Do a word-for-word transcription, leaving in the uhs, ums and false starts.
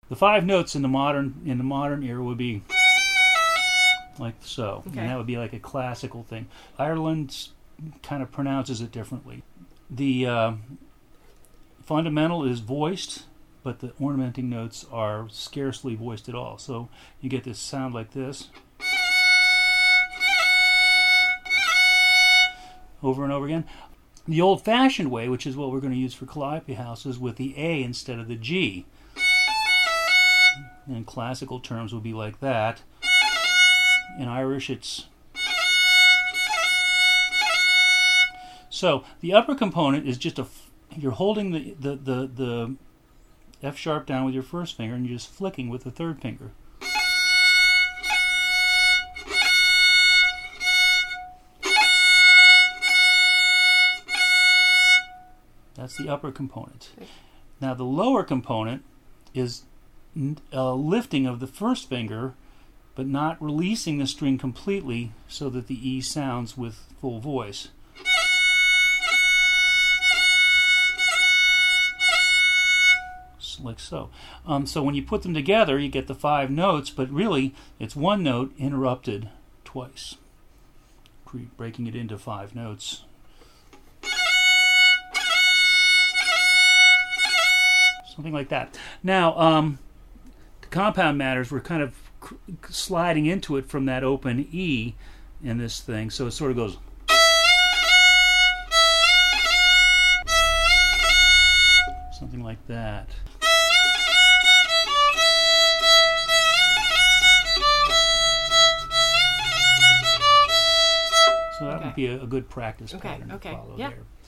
The five notes in the modern in the modern era would be like so, okay. and that would be like a classical thing. Ireland kind of pronounces it differently. The uh, fundamental is voiced, but the ornamenting notes are scarcely voiced at all. So you get this sound like this over and over again. The old-fashioned way, which is what we're going to use for Calliope House, is with the A instead of the G. In classical terms would be like that. In Irish it's... So the upper component is just a... You're holding the, the, the, the F sharp down with your first finger and you're just flicking with the third finger. That's the upper component. Now the lower component is a lifting of the first finger, but not releasing the string completely so that the E sounds with full voice. Like so. Um, so when you put them together, you get the five notes, but really it's one note interrupted twice, breaking it into five notes. Something like that. Now, um, the compound matters, we're kind of cr- sliding into it from that open E in this thing, so it sort of goes... Something like that. So that okay. would be a, a good practice okay. pattern okay. to follow yeah. there.